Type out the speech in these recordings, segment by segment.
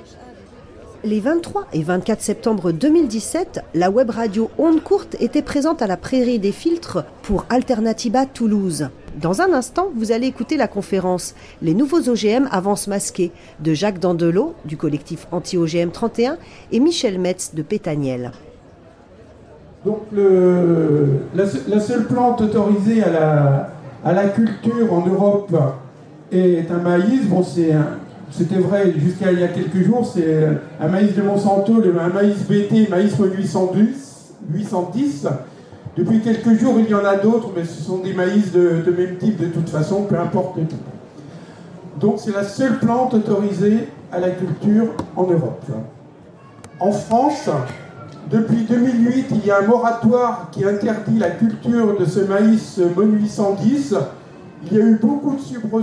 Les 23 et 24 septembre 2017, la web radio Onde Courte était présente à la Prairie des Filtres pour Alternativa Toulouse. Dans un instant, vous allez écouter la conférence « Les nouveaux OGM avancent masqués » de Jacques Dandelot du collectif Anti-OGM 31 et Michel Metz de Pétaniel. Donc la seule plante autorisée à la culture en Europe est un maïs. Bon, c'était vrai jusqu'à il y a quelques jours, c'est un maïs de Monsanto, un maïs BT, maïs 810. Depuis quelques jours, il y en a d'autres, mais ce sont des maïs de même type de toute façon, peu importe le type. Donc c'est la seule plante autorisée à la culture en Europe. En France, depuis 2008, il y a un moratoire qui interdit la culture de ce maïs MON 810. Il y a eu beaucoup de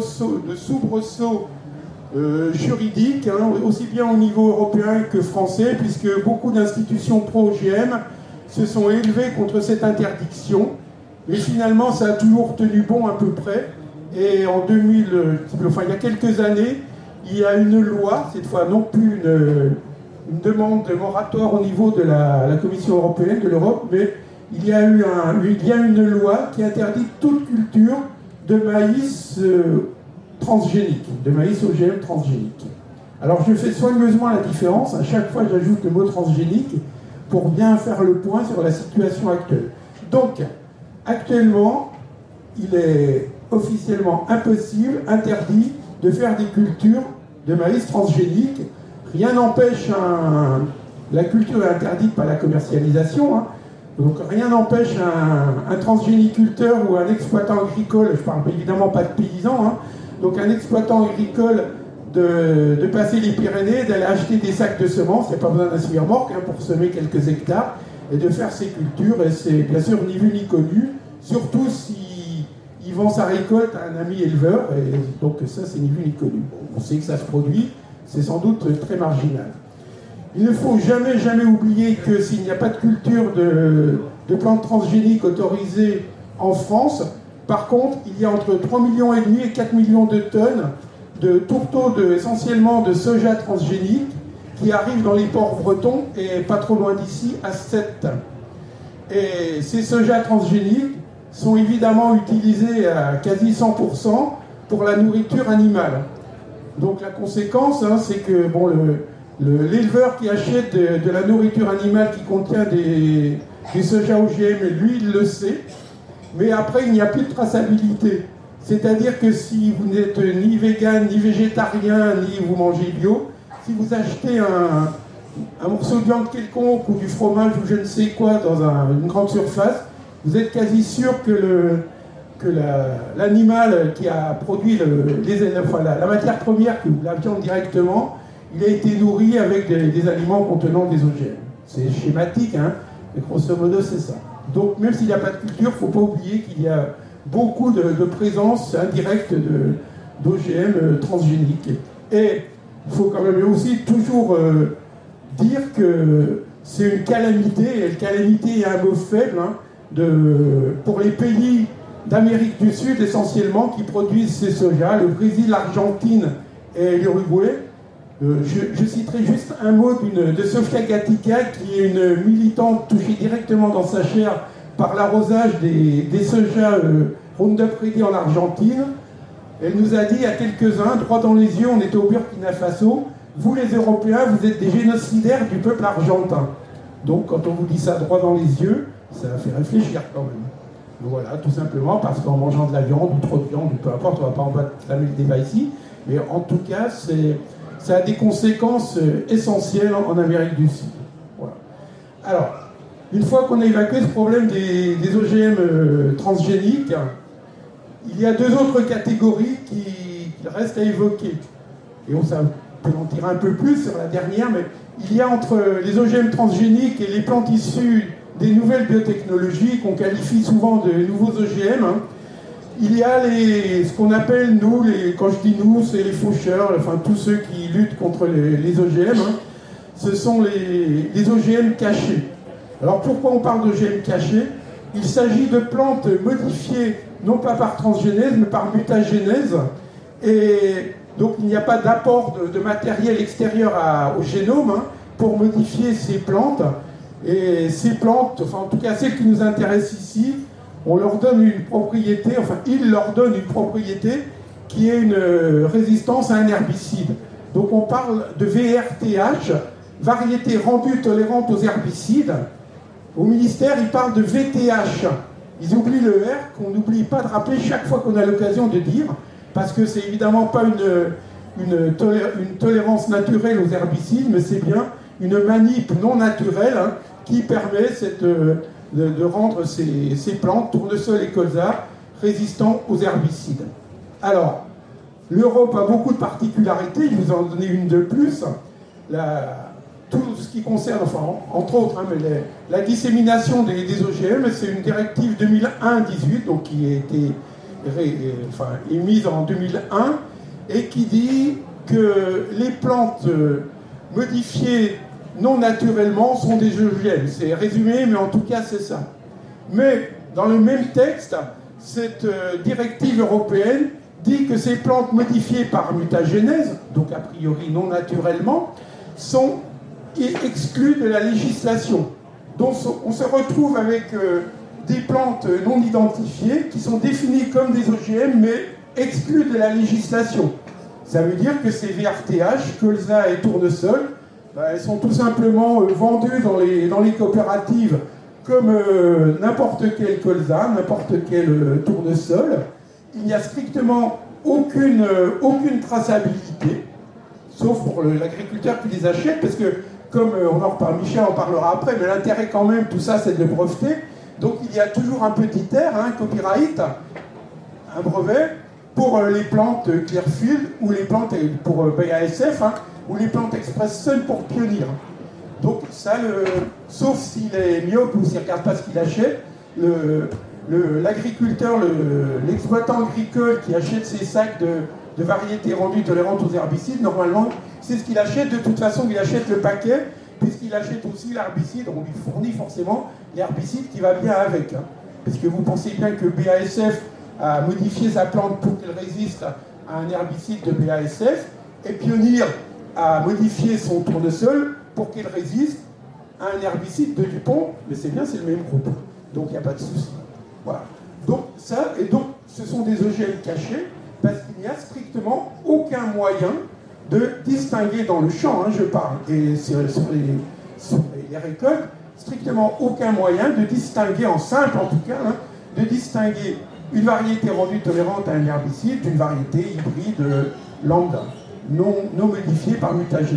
soubresauts juridiques, aussi bien au niveau européen que français, puisque beaucoup d'institutions pro-OGM se sont élevées contre cette interdiction. Mais finalement, ça a toujours tenu bon à peu près. Et en il y a quelques années, il y a une loi, cette fois non plus une demande de moratoire au niveau de la Commission européenne, de l'Europe, mais il y a une loi qui interdit toute culture de maïs transgénique, de maïs OGM transgénique. Alors je fais soigneusement la différence, à chaque fois j'ajoute le mot transgénique pour bien faire le point sur la situation actuelle. Donc, actuellement, il est officiellement impossible, interdit de faire des cultures de maïs transgénique. Rien n'empêche la culture est interdite par la commercialisation, donc rien n'empêche un transgéniculteur ou un exploitant agricole, je ne parle évidemment pas de paysan, donc un exploitant agricole de passer les Pyrénées, d'aller acheter des sacs de semences, il n'y a pas besoin d'un semi-remorque pour semer quelques hectares, et de faire ses cultures, et c'est bien sûr ni vu ni connu, surtout s'il vend sa récolte à un ami éleveur, et donc ça c'est ni vu ni connu. On sait que ça se produit, c'est sans doute très marginal. Il ne faut jamais oublier que s'il n'y a pas de culture de plantes transgéniques autorisées en France, par contre, il y a entre 3,5 millions et 4 millions de tonnes de tourteaux essentiellement de soja transgénique qui arrivent dans les ports bretons et pas trop loin d'ici à 7. Et ces soja transgéniques sont évidemment utilisés à quasi 100% pour la nourriture animale. Donc la conséquence, c'est que l'éleveur qui achète de la nourriture animale qui contient des soja OGM, lui il le sait, mais après il n'y a plus de traçabilité. C'est-à-dire que si vous n'êtes ni vegan, ni végétarien, ni vous mangez bio, si vous achetez un morceau de viande quelconque ou du fromage ou je ne sais quoi dans une grande surface, vous êtes quasi sûr que l'animal qui a produit la matière première, la viande directement, il a été nourri avec des aliments contenant des OGM. C'est schématique, mais grosso modo c'est ça. Donc même s'il n'y a pas de culture, il ne faut pas oublier qu'il y a beaucoup de présence indirecte d'OGM transgéniques. Et il faut quand même aussi toujours dire que c'est une calamité, et une calamité est un mot faible, pour les pays d'Amérique du Sud essentiellement qui produisent ces soja, le Brésil, l'Argentine et l'Uruguay. Je citerai juste un mot de Sofia Gatica, qui est une militante touchée directement dans sa chair par l'arrosage des soja Roundup Ready en Argentine. Elle nous a dit à quelques-uns, droit dans les yeux, on était au Burkina Faso, vous les Européens, vous êtes des génocidaires du peuple argentin. Donc quand on vous dit ça droit dans les yeux, ça fait réfléchir quand même. Donc voilà, tout simplement parce qu'en mangeant de la viande ou trop de viande, ou peu importe, on ne va pas enflammer le débat ici, mais en tout cas, ça a des conséquences essentielles en Amérique du Sud. Voilà. Alors, une fois qu'on a évacué ce problème des OGM transgéniques, il y a deux autres catégories qui restent à évoquer. Et on peut en tirer un peu plus sur la dernière, mais il y a entre les OGM transgéniques et les plantes issues des nouvelles biotechnologies, qu'on qualifie souvent de nouveaux OGM, il y a ce qu'on appelle, nous, quand je dis nous, c'est les faucheurs, enfin tous ceux qui luttent contre les OGM, ce sont les OGM cachés. Alors pourquoi on parle d'OGM cachés ? Il s'agit de plantes modifiées, non pas par transgénèse, mais par mutagénèse. Et Donc il n'y a pas d'apport de matériel extérieur au génome pour modifier ces plantes. Et ces plantes, enfin en tout cas celles qui nous intéressent ici, on leur donne une propriété, enfin ils leur donnent une propriété qui est une résistance à un herbicide. Donc on parle de VRTH, variété rendue tolérante aux herbicides. Au ministère, ils parlent de VTH. Ils oublient le R qu'on n'oublie pas de rappeler chaque fois qu'on a l'occasion de dire, parce que c'est évidemment pas une tolérance naturelle aux herbicides, mais c'est bien une manip non naturelle qui permet de rendre ces plantes, tournesol et colza, résistants aux herbicides. Alors, l'Europe a beaucoup de particularités, je vous en donner une de plus. Tout ce qui concerne, enfin, entre autres, mais la dissémination des OGM, c'est une directive 2001-18, donc qui a été émise en 2001, et qui dit que les plantes modifiées non naturellement sont des OGM. C'est résumé, mais en tout cas, c'est ça. Mais dans le même texte, cette directive européenne dit que ces plantes modifiées par mutagénèse, donc a priori non naturellement, sont exclues de la législation. Donc on se retrouve avec des plantes non identifiées qui sont définies comme des OGM mais exclues de la législation. Ça veut dire que ces VRTH, colza et tournesol, elles sont tout simplement vendues dans les coopératives comme n'importe quel colza, n'importe quel tournesol. Il n'y a strictement aucune traçabilité, sauf pour l'agriculteur qui les achète, parce que, comme Michel en parlera après, mais l'intérêt quand même, tout ça, c'est de le breveter. Donc il y a toujours un petit R, un copyright, un brevet, pour les plantes Clearfield, ou les plantes pour BASF, ou les plantes Express Sun pour Pioneer. Donc ça, sauf s'il est myope ou s'il ne regarde pas ce qu'il achète, l'agriculteur, l'exploitant agricole qui achète ses sacs de variétés rendues tolérantes aux herbicides, normalement, c'est ce qu'il achète. De toute façon, il achète le paquet, puisqu'il achète aussi l'herbicide. On lui fournit forcément l'herbicide qui va bien avec. Parce que vous pensez bien que BASF a modifié sa plante pour qu'elle résiste à un herbicide de BASF, et Pioneer a modifié son tournesol pour qu'il résiste à un herbicide de Dupont, mais c'est bien, c'est le même groupe. Donc il n'y a pas de souci. Voilà. Donc ce sont des OGM cachés, parce qu'il n'y a strictement aucun moyen de distinguer dans le champ, je parle, et sur les récoltes, strictement aucun moyen de distinguer, en simple en tout cas, de distinguer une variété rendue tolérante à un herbicide d'une variété hybride lambda, non modifiée par mutagénèse.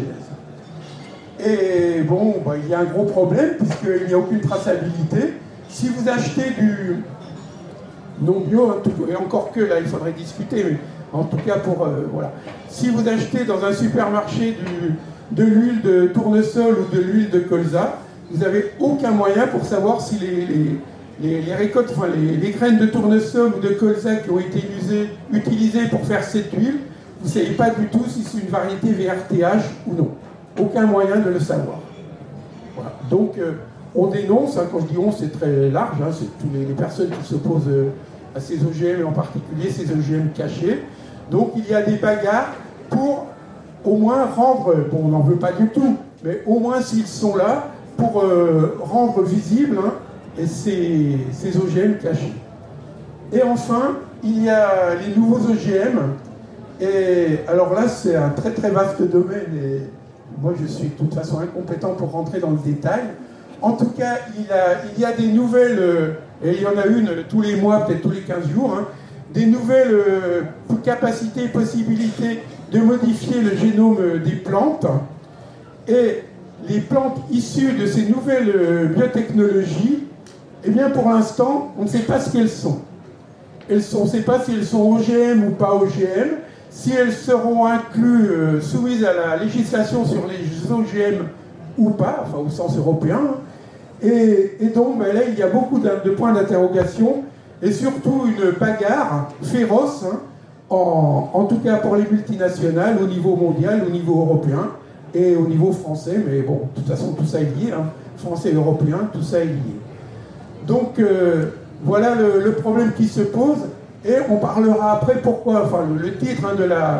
Et bon, il y a un gros problème, puisqu'il n'y a aucune traçabilité. Si vous achetez du non bio, et encore que là il faudrait discuter, mais en tout cas voilà. Si vous achetez dans un supermarché de l'huile de tournesol ou de l'huile de colza, vous n'avez aucun moyen pour savoir si les récoltes, enfin les graines de tournesol ou de colza qui ont été utilisées pour faire cette huile, vous ne savez pas du tout si c'est une variété VRTH ou non. Aucun moyen de le savoir. Voilà. Donc on dénonce, quand je dis on, c'est très large, c'est toutes les personnes qui s'opposent à ces OGM, et en particulier ces OGM cachés. Donc il y a des bagarres pour au moins rendre, on n'en veut pas du tout, mais au moins s'ils sont là, pour rendre visibles ces OGM cachés. Et enfin, il y a les nouveaux OGM, et alors là c'est un très très vaste domaine, et moi je suis de toute façon incompétent pour rentrer dans le détail. En tout cas, il y a des nouvelles, et il y en a une tous les mois, peut-être tous les 15 jours, des nouvelles capacités et possibilités de modifier le génome des plantes. Et les plantes issues de ces nouvelles biotechnologies, eh bien pour l'instant, on ne sait pas ce qu'elles sont. On ne sait pas si elles sont OGM ou pas OGM, si elles seront incluses, soumises à la législation sur les OGM ou pas, enfin au sens européen. Et donc là, il y a beaucoup de points d'interrogation, et surtout une bagarre féroce, en tout cas pour les multinationales, au niveau mondial, au niveau européen, et au niveau français, mais bon, de toute façon, tout ça est lié, français et européen, tout ça est lié. Donc, voilà le problème qui se pose, et on parlera après pourquoi, enfin, le titre de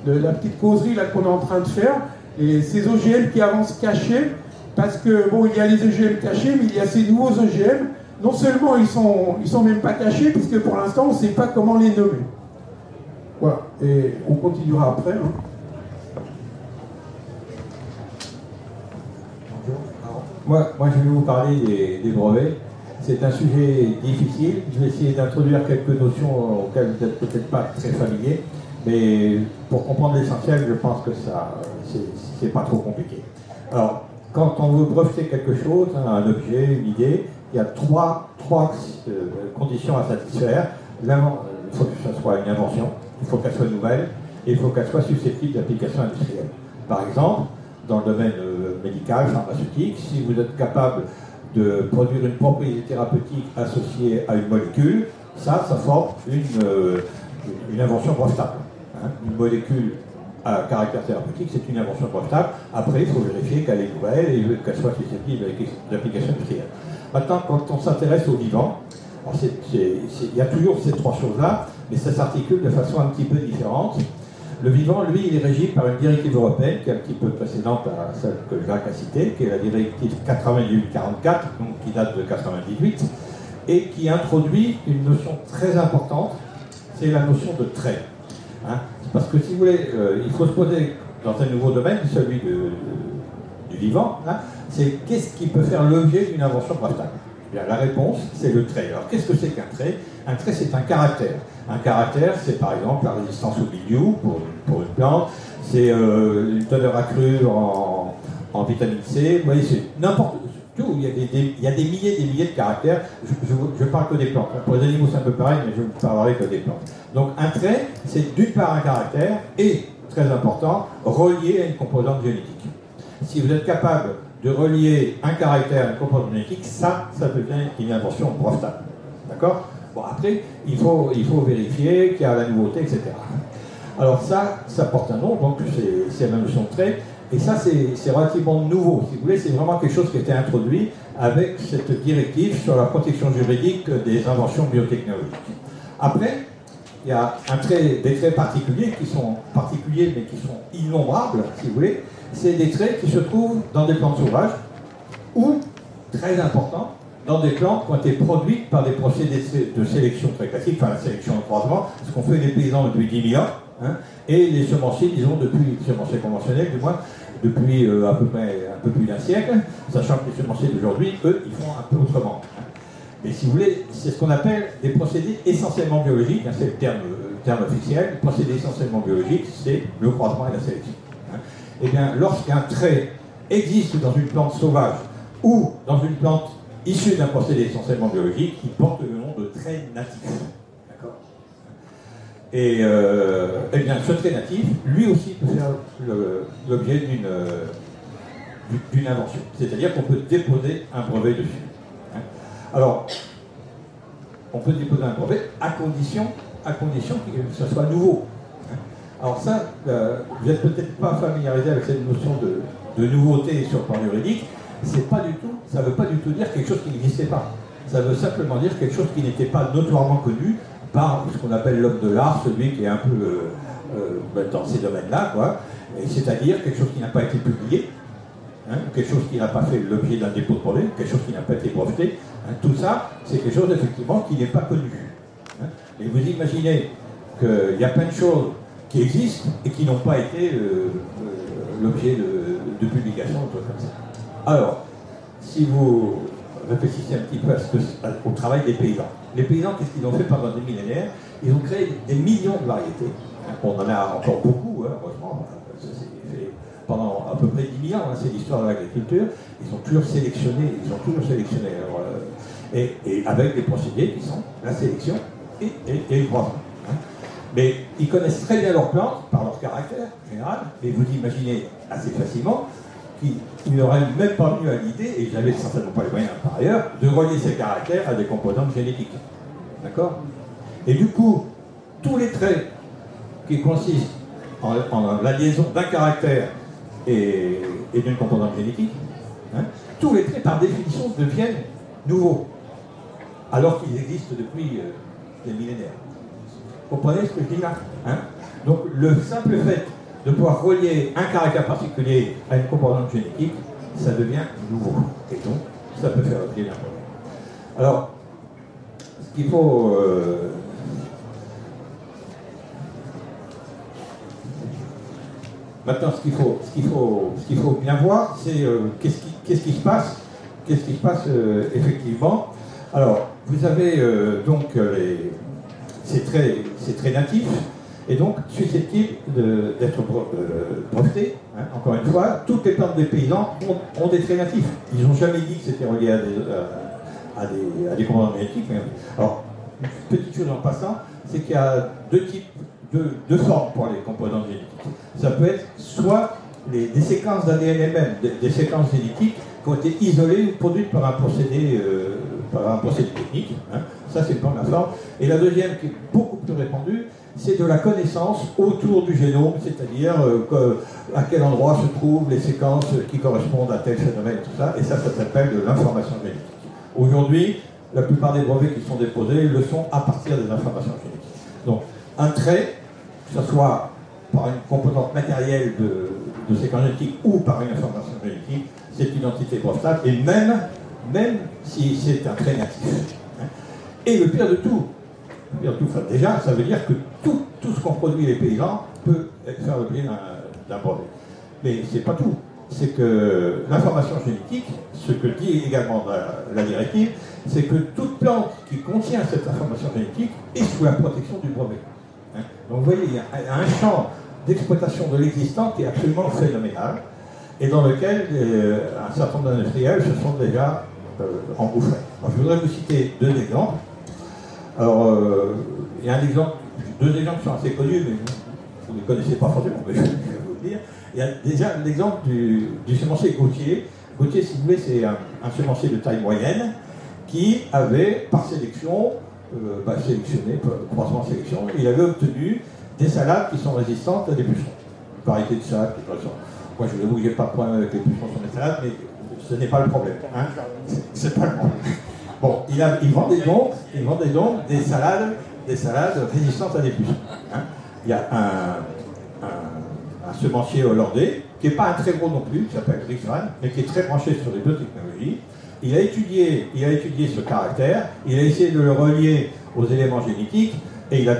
de la petite causerie là qu'on est en train de faire, et ces OGM qui avancent cachés, parce que bon, il y a les OGM cachés, mais il y a ces nouveaux OGM. Non seulement ils sont même pas cachés, puisque pour l'instant on ne sait pas comment les nommer. Voilà, et on continuera après. Hein. Moi, je vais vous parler des brevets. C'est un sujet difficile. Je vais essayer d'introduire quelques notions auxquelles vous n'êtes peut-être pas très familier, mais pour comprendre l'essentiel, je pense que ça, c'est pas trop compliqué. Alors, quand on veut breveter quelque chose, un objet, une idée, il y a trois conditions à satisfaire. Il faut que ce soit une invention, il faut qu'elle soit nouvelle, et il faut qu'elle soit susceptible d'application industrielle. Par exemple, dans le domaine médical, pharmaceutique, si vous êtes capable de produire une propriété thérapeutique associée à une molécule, ça forme une invention brevetable. Hein. Une molécule à caractère thérapeutique, c'est une invention brevetable. Après, il faut vérifier qu'elle est nouvelle et qu'elle soit susceptible d'application industrielle. Maintenant, quand on s'intéresse au vivant, il y a toujours ces trois choses-là, mais ça s'articule de façon un petit peu différente. Le vivant, lui, il est régi par une directive européenne qui est un petit peu précédente à celle que Jacques a citée, qui est la directive 98/44, donc qui date de 98, et qui introduit une notion très importante, c'est la notion de trait. Hein. Parce que si vous voulez, il faut se poser dans un nouveau domaine, celui du vivant, hein, c'est qu'est-ce qui peut faire l'objet d'une invention brevetable ? Bien, la réponse, c'est le trait. Alors, qu'est-ce que c'est qu'un trait ? Un trait, c'est un caractère. Un caractère, c'est par exemple la résistance au milieu pour une plante, c'est une teneur accrue en vitamine C. Vous voyez, c'est n'importe tout. Il y a des milliers de caractères. Je parle que des plantes. Pour les animaux, c'est un peu pareil, mais je ne parlerai que des plantes. Donc, un trait, c'est d'une part un caractère et, très important, relié à une composante génétique. Si vous êtes capable de relier un caractère à une composante génétique, ça devient une invention brevetable. D'accord ? Bon, après, il faut vérifier qu'il y a la nouveauté, etc. Alors ça porte un nom, donc c'est la notion de trait, et ça c'est relativement nouveau, si vous voulez, c'est vraiment quelque chose qui a été introduit avec cette directive sur la protection juridique des inventions biotechnologiques. Après, il y a des traits particuliers qui sont particuliers mais qui sont innombrables, si vous voulez, c'est des traits qui se trouvent dans des plantes sauvages ou, très important, dans des plantes qui ont été produites par des procédés de sélection très classiques, enfin la sélection en croisement, ce qu'ont fait les paysans depuis 10 000 ans, hein, et les semenciers, disons, depuis les semenciers conventionnels, du moins, depuis à peu près un peu plus d'un siècle, sachant que les semenciers d'aujourd'hui, eux, ils font un peu autrement. Hein. Mais si vous voulez, c'est ce qu'on appelle des procédés essentiellement biologiques, hein, c'est le terme officiel, les procédés essentiellement biologiques, c'est le croisement et la sélection. Hein. Eh bien, lorsqu'un trait existe dans une plante sauvage ou dans une plante issu d'un procédé essentiellement biologique qui porte le nom de trait natif. D'accord ? Et eh bien, ce trait natif, lui aussi, peut faire l'objet d'une invention. C'est-à-dire qu'on peut déposer un brevet dessus. Hein. Alors, on peut déposer un brevet à condition que ce soit nouveau. Hein. Alors ça, vous n'êtes peut-être pas familiarisé avec cette notion de nouveauté sur le plan juridique. Ça ne veut pas du tout dire quelque chose qui n'existait pas. Ça veut simplement dire quelque chose qui n'était pas notoirement connu par ce qu'on appelle l'homme de l'art, celui qui est un peu dans ces domaines-là, quoi. C'est-à-dire quelque chose qui n'a pas été publié, hein, quelque chose qui n'a pas fait l'objet d'un dépôt de brevet, quelque chose qui n'a pas été breveté. Hein, tout ça, c'est quelque chose effectivement qui n'est pas connu. Hein. Et vous imaginez qu'il y a plein de choses qui existent et qui n'ont pas été l'objet de publication, ou trucs comme ça. Alors, si vous réfléchissez un petit peu au travail des paysans. Les paysans, qu'est-ce qu'ils ont fait pendant des millénaires ? Ils ont créé des millions de variétés. On en a encore beaucoup, hein, heureusement. Ça s'est fait pendant à peu près 10 000 ans, hein, c'est l'histoire de l'agriculture. Ils ont toujours sélectionné. Alors, et avec des procédés qui sont la sélection et le croisement. Hein. Mais ils connaissent très bien leurs plantes, par leur caractère général, et vous imaginez assez facilement qu'ils n'auraient même pas venu à l'idée, et ils n'avaient certainement pas les moyens par ailleurs, de relier ces caractères à des composantes génétiques. D'accord ? Et du coup, tous les traits qui consistent en la liaison d'un caractère et d'une composante génétique, hein, tous les traits par définition deviennent nouveaux, alors qu'ils existent depuis des millénaires. Vous comprenez ce que je dis là, hein ? Donc le simple fait de pouvoir relier un caractère particulier à une composante génétique, ça devient nouveau. Et donc, ça peut faire l'objet d'un problème. Alors, ce qu'il faut... Maintenant, ce qu'il faut bien voir, c'est qu'est-ce qui se passe, effectivement. Alors, vous avez donc c'est très natif et donc susceptible d'être breveté. Hein, encore une fois, toutes les plantes des paysans ont des traits natifs. Ils n'ont jamais dit que c'était relié à des composantes génétiques. Alors, une petite chose en passant, c'est qu'il y a deux formes pour les composantes génétiques. Ça peut être soit des séquences d'ADN elles-mêmes, des séquences génétiques qui ont été isolées ou produites par un procédé technique. Hein. Ça, c'est une première forme. Et la deuxième, qui est beaucoup plus répandue, c'est de la connaissance autour du génome, c'est-à-dire à quel endroit se trouvent les séquences qui correspondent à tel phénomène, tout ça. Et ça s'appelle de l'information génétique. Aujourd'hui, la plupart des brevets qui sont déposés le sont à partir des informations génétiques. Donc, un trait, que ce soit par une composante matérielle de séquence génétique ou par une information génétique, c'est une identité brevetable, et même si c'est un trait natif. Et le pire de tout, déjà, ça veut dire que tout ce qu'ont produit les paysans peut faire l'objet d'un brevet. Mais c'est pas tout. C'est que l'information génétique, ce que dit également la directive, c'est que toute plante qui contient cette information génétique est sous la protection du brevet. Donc vous voyez, il y a un champ d'exploitation de l'existant qui est absolument phénoménal et dans lequel un certain nombre d'industriels se sont déjà engouffrés. Alors, je voudrais vous citer deux exemples. Alors, il y a deux exemples qui sont assez connus, mais vous ne les connaissez pas forcément, mais je vais vous le dire. Il y a déjà l'exemple du semencier Gauthier. Gauthier, si vous voulez, c'est un semencier de taille moyenne qui avait, par sélection, sélectionné, croisement sélection, il avait obtenu des salades qui sont résistantes à des pucerons. Une variété de salades qui sont résistantes. Moi, je vous avoue que je n'ai pas de problème avec les pucerons sur mes salades, mais ce n'est pas le problème. Hein. C'est pas le problème. Bon, il vendait donc des salades résistantes à des pucerons. Hein. Il y a un semencier hollandais, qui n'est pas un très gros non plus, qui s'appelle Riksvan, mais qui est très branché sur les deux technologies. Il a étudié ce caractère, il a essayé de le relier aux éléments génétiques, et il a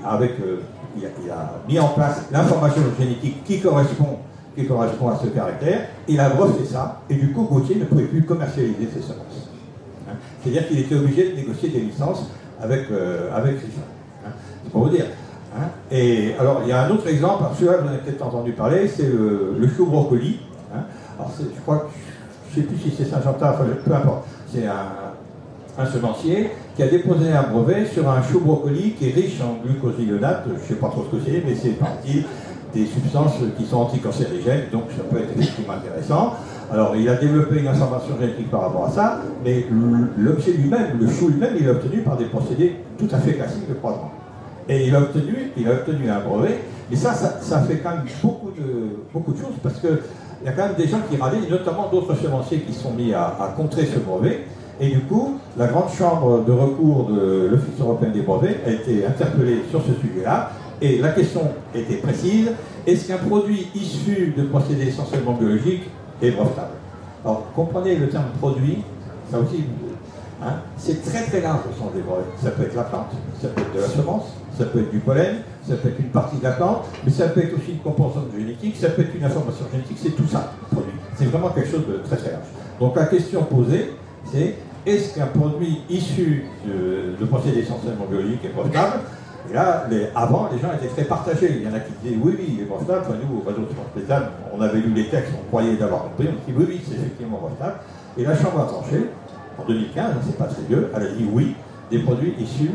mis en place l'information génétique qui correspond à ce caractère, il a breveté ça, et du coup Gauthier ne pouvait plus commercialiser ses semences. Hein. C'est-à-dire qu'il était obligé de négocier des licences avec Riksvan. Hein. C'est pour vous dire. Hein. Et alors il y a un autre exemple, celui-là vous en avez peut-être entendu parler, c'est le chou brocoli. Hein. Alors je crois que je ne sais plus si c'est Saint-Jean-Tard, enfin, peu importe. C'est un semencier qui a déposé un brevet sur un chou brocoli qui est riche en glucosinolate. Je ne sais pas trop ce que c'est, mais c'est partie des substances qui sont anticancérigènes, donc ça peut être effectivement intéressant. Alors, il a développé une information génétique par rapport à ça, mais l'objet lui-même, le chou lui-même, il l'a obtenu par des procédés tout à fait classiques de croisement. Et il a obtenu un brevet, et ça fait quand même beaucoup de choses, parce que il y a quand même des gens qui râlaient, notamment d'autres semenciers qui sont mis à contrer ce brevet. Et du coup, la grande chambre de recours de l'Office européen des brevets a été interpellée sur ce sujet-là. Et la question était précise, est-ce qu'un produit issu de procédés essentiellement biologiques est brevetable? Alors, comprenez le terme produit, ça aussi, hein, c'est très très large au sens des brevets. Ça peut être la plante, ça peut être de la semence, ça peut être du pollen, ça peut être une partie de la plante, mais ça peut être aussi une composante génétique, ça peut être une information génétique, c'est tout ça, le produit. C'est vraiment quelque chose de très très large. Donc la question posée, c'est est-ce qu'un produit issu de procédés essentiellement biologiques est brevetable? Et là, avant, les gens étaient très partagés. Il y en a qui disaient oui, il est brevetable. Enfin, nous, au réseau de sciences paysannes, on avait lu les textes, on croyait d'avoir compris, on dit oui, c'est effectivement brevetable. Et la Chambre a tranché, en 2015, c'est pas très vieux, elle a dit oui, des produits issus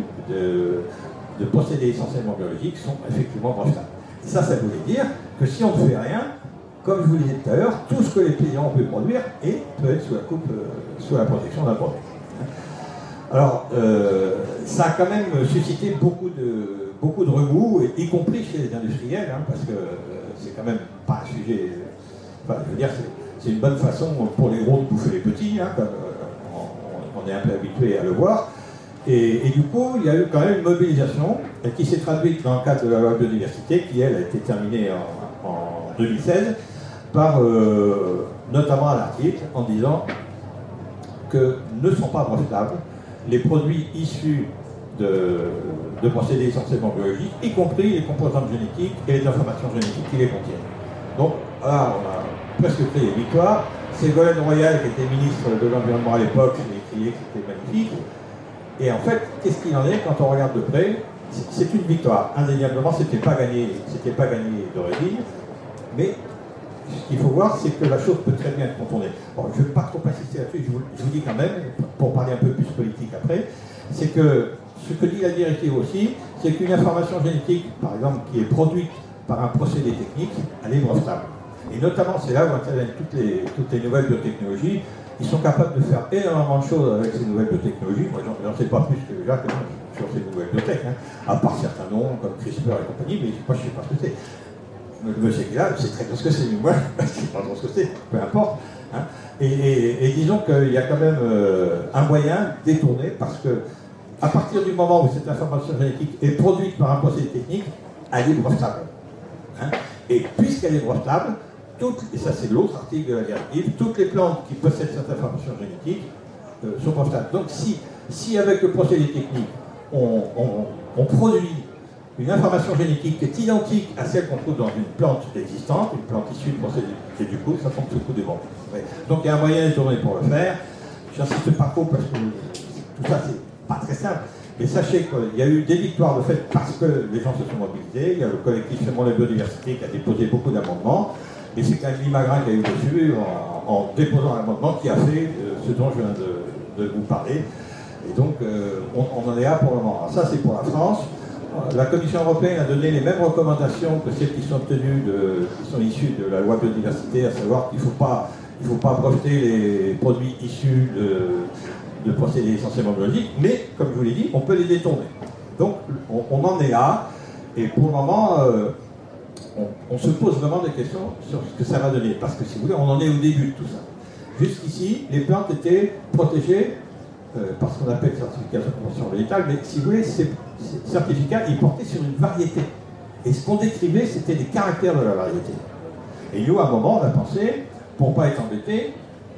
de procédés essentiellement biologiques sont effectivement brevetables. Ça voulait dire que si on ne fait rien, comme je vous le disais tout à l'heure, tout ce que les paysans peuvent produire peut être sous la protection d'un brevet. Alors, ça a quand même suscité beaucoup de remous, y compris chez les industriels, hein, parce que c'est quand même pas un sujet. Enfin, je veux dire, c'est une bonne façon pour les gros de bouffer les petits, hein, comme on est un peu habitué à le voir. Et du coup, il y a eu quand même une mobilisation qui s'est traduite dans le cadre de la loi biodiversité, qui elle a été terminée en 2016, par notamment un article en disant que ne sont pas brevetables les produits issus de procédés essentiellement biologiques, y compris les composantes génétiques et les informations génétiques qui les contiennent. Donc là, on a presque fait des victoires. Ségolène Royal, qui était ministre de l'Environnement à l'époque, a crié que c'était magnifique. Et en fait, qu'est-ce qu'il en est quand on regarde de près? C'est une victoire. Indéniablement, c'était pas gagné d'origine. Mais ce qu'il faut voir, c'est que la chose peut très bien être contournée. Bon, je ne vais pas trop insister là-dessus, je vous dis quand même, pour parler un peu plus politique après, c'est que ce que dit la directive aussi, c'est qu'une information génétique, par exemple, qui est produite par un procédé technique, elle est brevetable. Et notamment, c'est là où interviennent toutes les nouvelles biotechnologies. Ils sont capables de faire énormément de choses avec ces nouvelles biotechnologies. Moi, j'en sais pas plus que Jacques sur ces nouvelles biotech, à part certains noms comme CRISPR et compagnie, mais moi, je ne sais pas ce que c'est. Le monsieur qui est là, c'est très bien ce que c'est, mais moi, je ne sais pas trop ce que c'est, peu importe. Et disons qu'il y a quand même un moyen détourné, parce que à partir du moment où cette information génétique est produite par un procédé technique, elle est brevetable. Et puisqu'elle est brevetable, et ça c'est l'autre article de la directive, toutes les plantes qui possèdent cette information génétique sont brevetables. Donc si avec le procédé technique, on produit une information génétique qui est identique à celle qu'on trouve dans une plante existante, une plante issue de procédé, et du coup, ça tombe sous le coup des banques. Ouais. Donc il y a un moyen détourné pour le faire. J'insiste pas trop parce que tout ça, c'est pas très simple. Mais sachez qu'il y a eu des victoires de fait parce que les gens se sont mobilisés. Il y a le collectif Semons la biodiversité qui a déposé beaucoup d'amendements. Et c'est quand même Limagrin qui a eu dessus en déposant un amendement qui a fait ce dont je viens de vous parler. Et donc, on en est là pour le moment. Alors ça, c'est pour la France. La Commission européenne a donné les mêmes recommandations que celles qui sont obtenues, qui sont issues de la loi biodiversité, à savoir qu'il ne faut pas breveter les produits issus de procédés essentiellement biologiques, mais, comme je vous l'ai dit, on peut les détourner. Donc, on en est là, et pour le moment, on se pose vraiment des questions sur ce que ça va donner, parce que, si vous voulez, on en est au début de tout ça. Jusqu'ici, les plantes étaient protégées par ce qu'on appelle certification de convention végétale, mais si vous voulez, ces certificats, ils portaient sur une variété. Et ce qu'on décrivait, c'était les caractères de la variété. Et nous, à un moment, on a pensé, pour ne pas être embêté,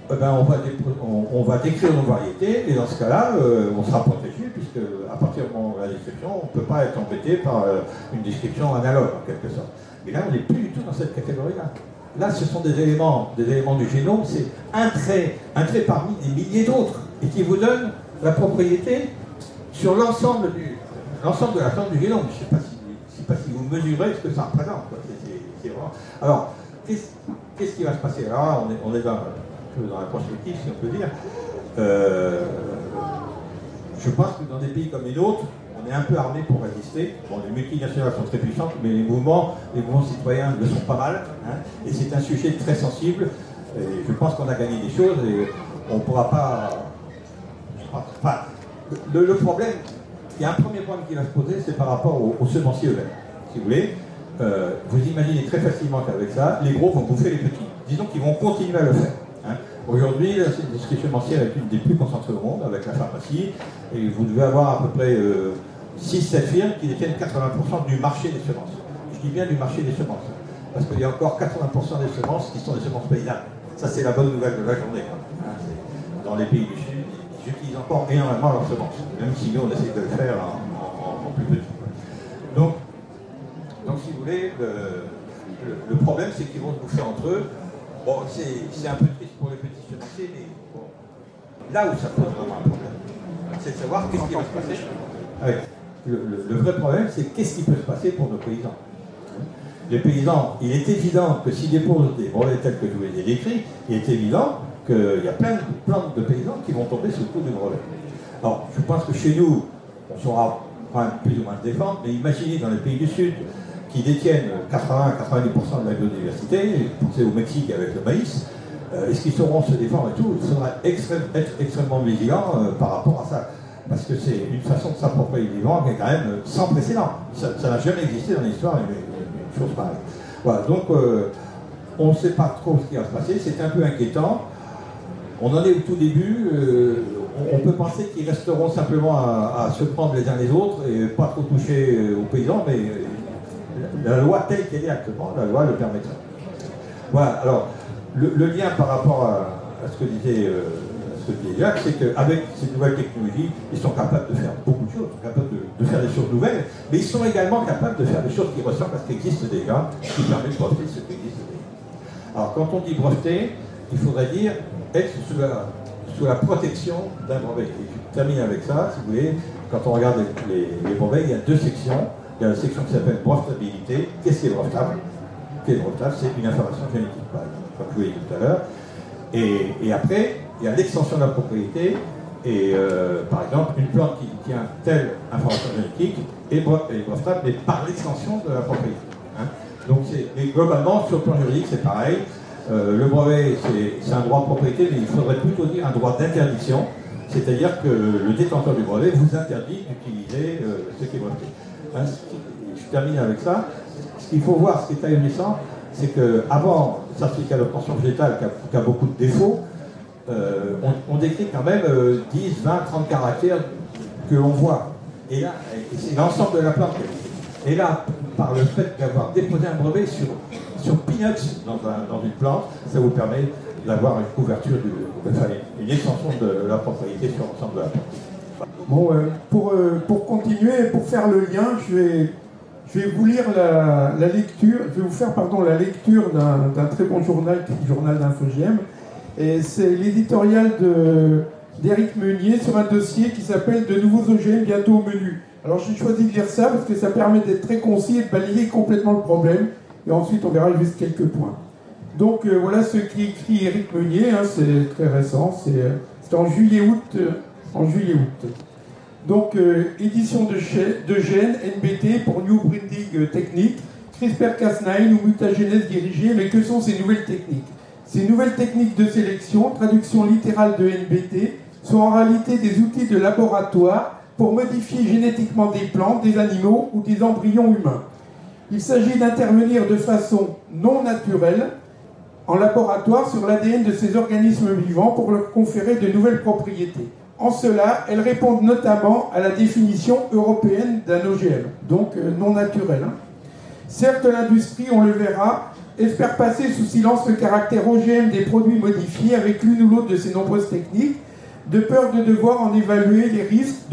on va décrire nos variétés, et dans ce cas-là, on sera protégé, puisque à partir du moment de la description, on ne peut pas être embêté par une description analogue, en quelque sorte. Mais là, on n'est plus du tout dans cette catégorie-là. Là, ce sont des éléments du génome, c'est un trait parmi des milliers d'autres, et qui vous donne la propriété sur l'ensemble de la plante du génome. Je ne sais pas si vous mesurez ce que ça représente. C'est vraiment... Alors, qu'est-ce qui va se passer? Alors là, on est dans la prospective, si on peut dire. Je pense que dans des pays comme les nôtres, on est un peu armé pour résister. Bon, les multinationales sont très puissantes, mais les mouvements citoyens le sont pas mal. Et c'est un sujet très sensible. Et je pense qu'on a gagné des choses et on ne pourra pas... Enfin, le problème, il y a un premier problème qui va se poser, c'est par rapport aux semenciers eux-mêmes. Si vous voulez, vous imaginez très facilement qu'avec ça, les gros vont bouffer les petits. Disons qu'ils vont continuer à le faire. Aujourd'hui, l'industrie semencière est une des plus concentrées au monde, avec la pharmacie, et vous devez avoir à peu près 6-7 firmes qui détiennent 80% du marché des semences. Je dis bien du marché des semences, parce qu'il y a encore 80% des semences qui sont des semences paysannes. Ça, c'est la bonne nouvelle de la journée. Dans les pays du Sud, ils utilisent encore énormément leurs semences, même si nous, on essaie de le faire en plus petit. Donc, si vous voulez, le problème, c'est qu'ils vont se bouffer entre eux. Bon, c'est un peu triste pour les petits semenciers, mais bon, là où ça pose vraiment un problème, c'est de savoir qu'est-ce qui va se passer. Le vrai problème, c'est qu'est-ce qui peut se passer pour nos paysans. Les paysans, il est évident que s'ils déposent des brevets tels que je vous les ai décrits, il est évident qu'il y a plein de paysans qui vont tomber sous le coup du brevet. Alors, je pense que chez nous, on saura quand même plus ou moins se défendre, mais imaginez dans les pays du Sud, qui détiennent 80-90% de la biodiversité, pensez au Mexique avec le maïs, est-ce qu'ils sauront se défendre et tout? Il faudra être extrêmement vigilant par rapport à ça. Parce que c'est une façon de s'approprier le vivant qui est quand même sans précédent. Ça n'a jamais existé dans l'histoire, une chose pareille. Voilà, donc on ne sait pas trop ce qui va se passer, c'est un peu inquiétant. On en est au tout début, on peut penser qu'ils resteront simplement à se prendre les uns les autres et pas trop toucher aux paysans, mais la loi telle qu'elle est actuellement, la loi le permettra. Voilà, alors, le lien par rapport à ce que disait Jacques, c'est qu'avec ces nouvelles technologies, ils sont capables de faire beaucoup de choses, ils sont capables de faire des choses nouvelles, mais ils sont également capables de faire des choses qui ressemblent à ce qui existe déjà, qui permet de breveter ce qui existe déjà. Alors, quand on dit breveter, il faudrait dire être sous la protection d'un brevet. Et je termine avec ça, si vous voulez. Quand on regarde les brevets, il y a deux sections. Il y a la section qui s'appelle brevetabilité. Qu'est-ce qui est brevetable? Ce qui est brevetable, c'est une information génétique, par exemple, comme je vous l'ai dit tout à l'heure. Et après, il y a l'extension de la propriété. Et par exemple, une plante qui tient telle information génétique est brevetable, mais par l'extension de la propriété. Hein. Donc, globalement, sur le plan juridique, c'est pareil. Le brevet, c'est un droit de propriété, mais il faudrait plutôt dire un droit d'interdiction, c'est-à-dire que le détenteur du brevet vous interdit d'utiliser ce qui est breveté. Hein, je termine avec ça. Ce qu'il faut voir, ce qui est ahurissant, c'est qu'avant le certificat d'obtention végétale, qui a beaucoup de défauts, on décrit quand même 10, 20, 30 caractères que l'on voit. Et là, c'est l'ensemble de la plante. Et là, par le fait d'avoir déposé un brevet sur peanuts dans une plante, ça vous permet d'avoir une couverture, une extension de la propriété sur l'ensemble de la plante. Bon, pour continuer, pour faire le lien, je vais vous lire la lecture, je vais vous faire la lecture d'un très bon journal, qui est le journal d'InfoGM, et c'est l'éditorial d'Éric Meunier sur un dossier qui s'appelle « De nouveaux OGM bientôt au menu ». Alors j'ai choisi de lire ça parce que ça permet d'être très concis et de balayer complètement le problème. Et ensuite, on verra juste quelques points. Donc, voilà ce qu'écrit Éric Meunier. Hein, c'est très récent. C'est en juillet-août. Donc, édition de gènes, NBT pour New Breeding Technique, CRISPR-Cas9 ou mutagénèse dirigée. Mais que sont ces nouvelles techniques? Ces nouvelles techniques de sélection, traduction littérale de NBT, sont en réalité des outils de laboratoire pour modifier génétiquement des plantes, des animaux ou des embryons humains. Il s'agit d'intervenir de façon non naturelle en laboratoire sur l'ADN de ces organismes vivants pour leur conférer de nouvelles propriétés. En cela, elles répondent notamment à la définition européenne d'un OGM, donc non naturel. Certes, l'industrie, on le verra, espère passer sous silence le caractère OGM des produits modifiés avec l'une ou l'autre de ces nombreuses techniques, de peur de devoir en évaluer les risques,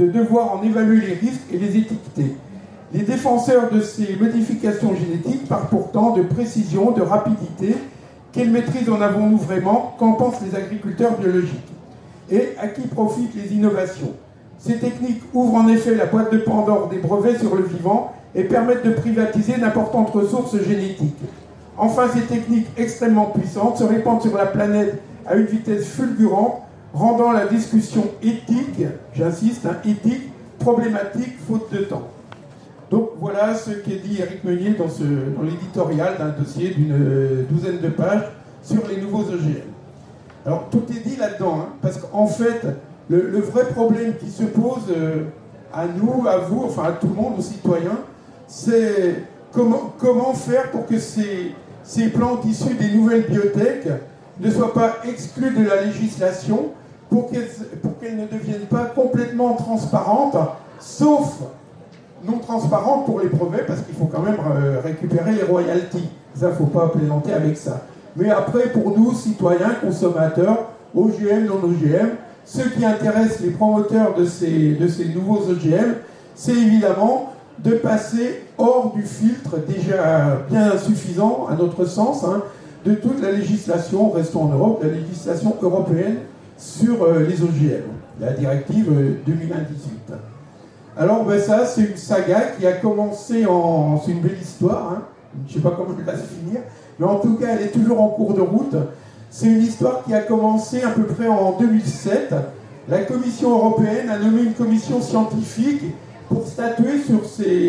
et les étiqueter. Les défenseurs de ces modifications génétiques parlent pourtant de précision, de rapidité. Quelle maîtrise en avons-nous vraiment? Qu'en pensent les agriculteurs biologiques? Et à qui profitent les innovations? Ces techniques ouvrent en effet la boîte de Pandore des brevets sur le vivant et permettent de privatiser d'importantes ressources génétiques. Enfin, ces techniques extrêmement puissantes se répandent sur la planète à une vitesse fulgurante, rendant la discussion éthique, j'insiste, éthique, problématique, faute de temps. Donc voilà ce qu'est dit Éric Meunier dans l'éditorial d'un dossier d'une douzaine de pages sur les nouveaux OGM. Alors tout est dit là-dedans, parce qu'en fait, le vrai problème qui se pose à nous, à vous, enfin à tout le monde, aux citoyens, c'est comment faire pour que ces plantes issues des nouvelles biotech ne soient pas exclues de la législation, pour qu'elles ne deviennent pas complètement transparentes, sauf non transparentes pour les brevets, parce qu'il faut quand même récupérer les royalties. Ça, il ne faut pas plaisanter avec ça. Mais après, pour nous, citoyens, consommateurs, OGM, non-OGM, ce qui intéresse les promoteurs de ces nouveaux OGM, c'est évidemment de passer hors du filtre, déjà bien suffisant, à notre sens, de toute la législation, restons en Europe, la législation européenne sur les OGM, la directive 2018. Alors ça, c'est une saga qui a commencé c'est une belle histoire, je ne sais pas comment elle va se finir, mais en tout cas, elle est toujours en cours de route. C'est une histoire qui a commencé à peu près en 2007. La Commission européenne a nommé une commission scientifique pour statuer sur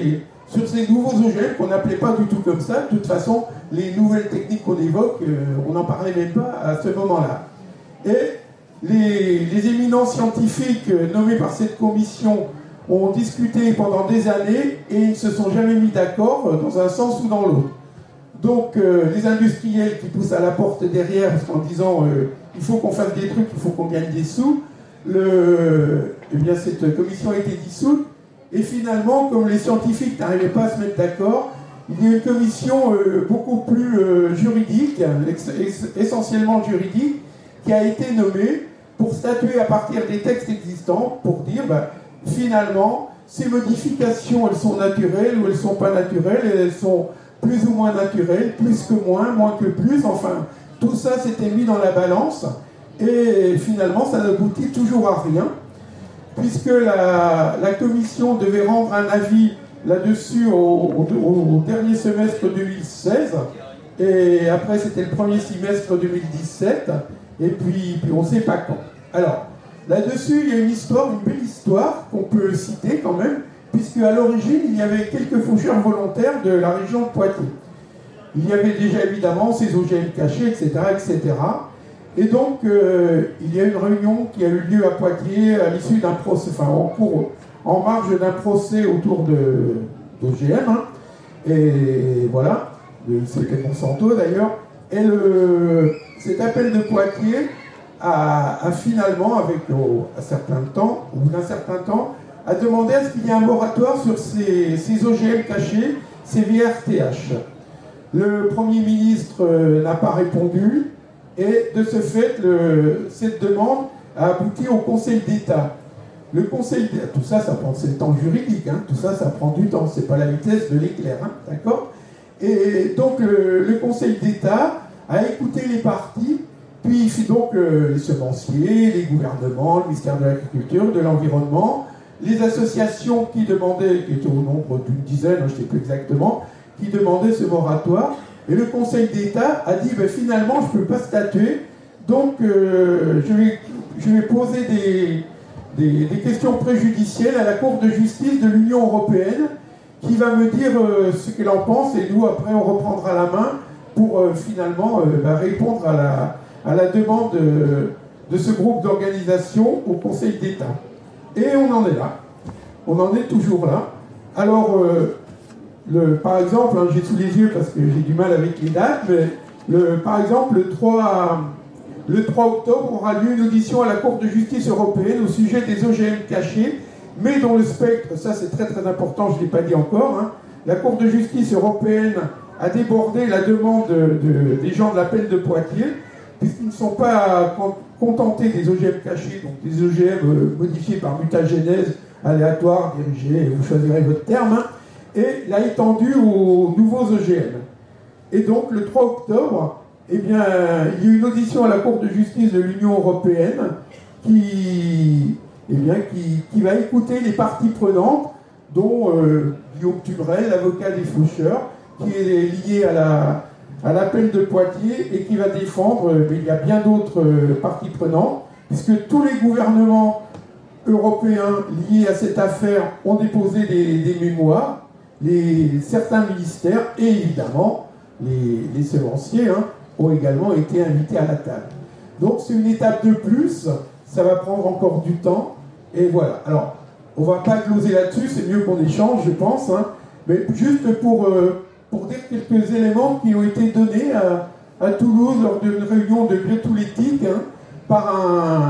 ces nouveaux OGM qu'on n'appelait pas du tout comme ça. De toute façon, les nouvelles techniques qu'on évoque, on n'en parlait même pas à ce moment-là. Et les éminents scientifiques nommés par cette commission ont discuté pendant des années et ils ne se sont jamais mis d'accord dans un sens ou dans l'autre. Donc les industriels qui poussent à la porte derrière en disant il faut qu'on fasse des trucs, il faut qu'on gagne des sous, cette commission a été dissoute. Et finalement, comme les scientifiques n'arrivaient pas à se mettre d'accord, il y a une commission beaucoup plus juridique, essentiellement juridique, qui a été nommée pour statuer à partir des textes existants, pour dire, finalement, ces modifications, elles sont naturelles ou elles ne sont pas naturelles, elles sont plus ou moins naturelles, plus que moins, moins que plus, enfin, tout ça s'était mis dans la balance, et finalement, ça n'aboutit toujours à rien, puisque la commission devait rendre un avis là-dessus au dernier semestre 2016, et après c'était le premier semestre 2017, et puis on ne sait pas quand. Alors, là-dessus, il y a une belle histoire qu'on peut citer quand même, puisque à l'origine, il y avait quelques faucheurs volontaires de la région de Poitiers. Il y avait déjà évidemment ces OGM cachés, etc., etc. Et donc, il y a une réunion qui a eu lieu à Poitiers à l'issue d'un procès, enfin en marge d'un procès autour d'OGM, hein, et voilà, c'était Monsanto d'ailleurs, et cet appel de Poitiers a finalement, avec un certain temps, a demandé à ce qu'il y ait un moratoire sur ces OGM cachés, ces VRTH. Le Premier ministre n'a pas répondu, et de ce fait, cette demande a abouti au Conseil d'État. Le Conseil d'État, tout ça, c'est le temps juridique, hein, tout ça, ça prend du temps, c'est pas la vitesse de l'éclair, hein, d'accord? Et donc, le Conseil d'État a écouté les parties, puis donc les semenciers, les gouvernements, le ministère de l'Agriculture, de l'Environnement, les associations qui étaient au nombre d'une dizaine, je ne sais plus exactement, qui demandaient ce moratoire. Et le Conseil d'État a dit, finalement, je ne peux pas statuer, donc je vais poser des questions préjudicielles à la Cour de justice de l'Union européenne, qui va me dire ce qu'elle en pense, et nous, après, on reprendra la main pour finalement répondre à la demande de ce groupe d'organisations au Conseil d'État. Et on en est là. On en est toujours là. Alors, par exemple, hein, j'ai sous les yeux parce que j'ai du mal avec les dates, mais par exemple, le 3 octobre aura lieu une audition à la Cour de justice européenne au sujet des OGM cachés, mais dont le spectre, ça c'est très très important, je ne l'ai pas dit encore, hein, la Cour de justice européenne a débordé la demande des gens de l'appel de Poitiers, puisqu'ils ne sont pas contentés des OGM cachés, donc des OGM modifiés par mutagénèse aléatoire, dirigée, vous choisirez votre terme, hein, et l'a étendu aux nouveaux OGM. Et donc le 3 octobre, il y a une audition à la Cour de justice de l'Union européenne qui va écouter les parties prenantes, dont Guillaume Tubrel, l'avocat des faucheurs, qui est lié à l'appel de Poitiers et qui va défendre, mais il y a bien d'autres parties prenantes, puisque tous les gouvernements européens liés à cette affaire ont déposé des mémoires, certains ministères et évidemment les semenciers ont également été invités à la table. Donc c'est une étape de plus, ça va prendre encore du temps, et voilà. Alors, on ne va pas gloser là-dessus, c'est mieux qu'on échange, je pense, hein, mais juste pour dire quelques éléments qui ont été donnés à Toulouse lors d'une réunion de biotoulétique par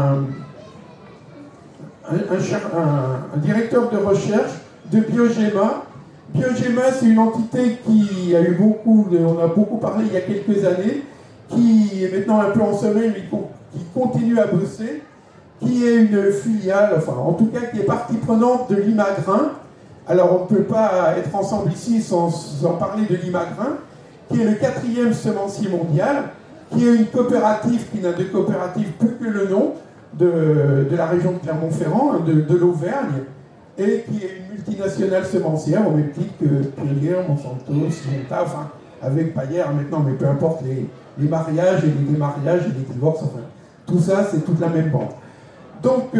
un directeur de recherche de Biogema. Biogema, c'est une entité qui a eu on a beaucoup parlé il y a quelques années, qui est maintenant un peu en sommeil, mais qui continue à bosser, qui est une filiale, enfin en tout cas qui est partie prenante de l'Imagrin. Alors on ne peut pas être ensemble ici sans parler de l'Imagrin, qui est le 4e semencier mondial, qui est une coopérative qui n'a de coopérative plus que le nom de la région de Clermont-Ferrand, de l'Auvergne, et qui est une multinationale semencière, au même titre que Pioneer, Monsanto, Syngenta, enfin, avec Bayer maintenant, mais peu importe les mariages et les démariages et les divorces, enfin, tout ça, c'est toute la même bande. Donc,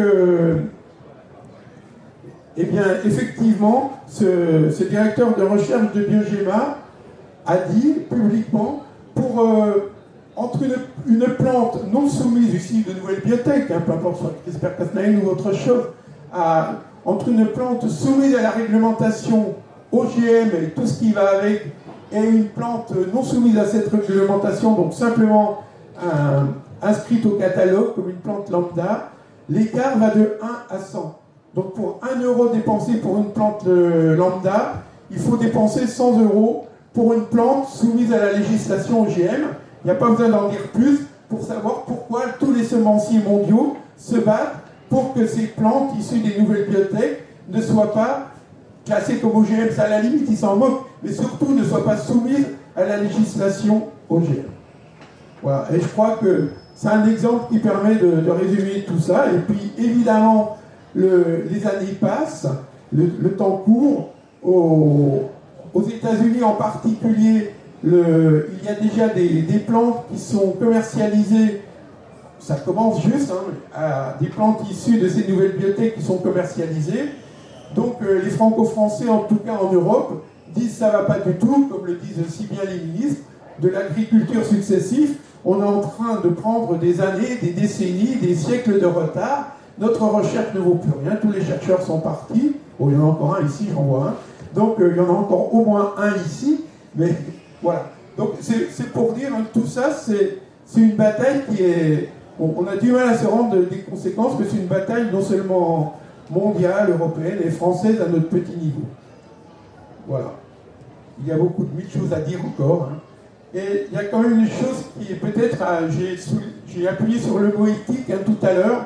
effectivement, ce directeur de recherche de Biogema a dit publiquement, entre une plante non soumise, ici de nouvelles biotech, peu importe soit CRISPR-Cas9 ou autre chose, entre une plante soumise à la réglementation OGM et tout ce qui va avec, et une plante non soumise à cette réglementation, donc simplement inscrite au catalogue comme une plante lambda, l'écart va de 1 à 100. Donc pour 1 euro dépensé pour une plante lambda, il faut dépenser 100 euros pour une plante soumise à la législation OGM. Il n'y a pas besoin d'en dire plus pour savoir pourquoi tous les semenciers mondiaux se battent pour que ces plantes issues des nouvelles biotech ne soient pas classées comme OGM. Ça, à la limite, ils s'en moquent, mais surtout ne soient pas soumises à la législation OGM. Voilà. Et je crois que c'est un exemple qui permet de résumer tout ça. Et puis, évidemment, les années passent, le temps court. Aux États-Unis en particulier, il y a déjà des plantes qui sont commercialisées. Ça commence juste, à des plantes issues de ces nouvelles biotech qui sont commercialisées. Donc les franco-français, en tout cas en Europe, disent ça ne va pas du tout, comme le disent si bien les ministres, de l'agriculture successive. On est en train de prendre des années, des décennies, des siècles de retard. Notre recherche ne vaut plus rien, tous les chercheurs sont partis. Bon, il y en a encore un ici, j'en vois un. Donc il y en a encore au moins un ici, mais voilà. Donc c'est pour dire que tout ça, c'est une bataille qui est... On a du mal à se rendre des conséquences, que c'est une bataille non seulement mondiale, européenne et française à notre petit niveau. Voilà. Il y a beaucoup de mille choses à dire encore. Et il y a quand même une chose qui est peut-être... J'ai appuyé sur le mot éthique tout à l'heure.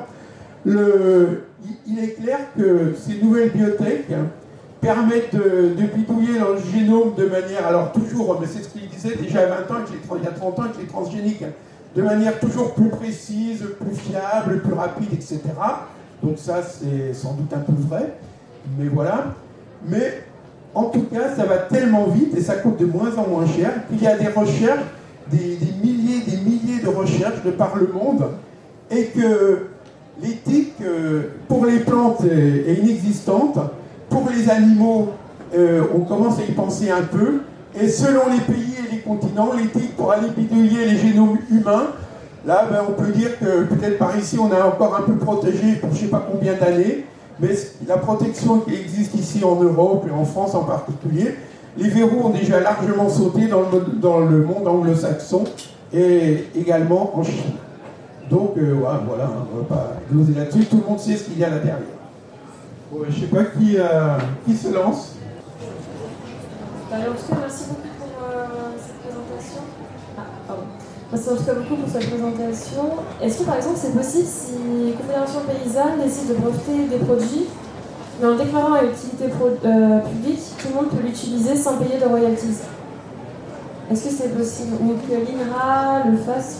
Il est clair que ces nouvelles biotech permettent de bidouiller leur génome de manière, alors toujours, mais c'est ce qu'il disait déjà il y a 20 ans, il y a 30 ans avec les transgéniques, de manière toujours plus précise, plus fiable, plus rapide, etc. Donc ça, c'est sans doute un peu vrai, mais voilà. Mais en tout cas, ça va tellement vite et ça coûte de moins en moins cher qu'il y a des recherches, des milliers de recherches de par le monde, et que l'éthique pour les plantes est inexistante. Pour les animaux, on commence à y penser un peu. Et selon les pays et les continents, l'éthique pour aller bidouiller les génomes humains, là, on peut dire que peut-être par ici, on a encore un peu protégé pour je ne sais pas combien d'années. Mais la protection qui existe ici en Europe et en France en particulier, les verrous ont déjà largement sauté dans le monde anglo-saxon et également en Chine. Donc, voilà, on ne va pas gloser là-dessus. Tout le monde sait ce qu'il y a là derrière. Bon, je ne sais pas qui se lance. En tout cas, merci beaucoup pour cette présentation. Merci en tout cas beaucoup pour cette présentation. Est-ce que par exemple c'est possible si Confédération Paysanne décide de breveter des produits, mais en déclarant à utilité publique, tout le monde peut l'utiliser sans payer de royalties? Est-ce que c'est possible? Ou que l'INRA le fasse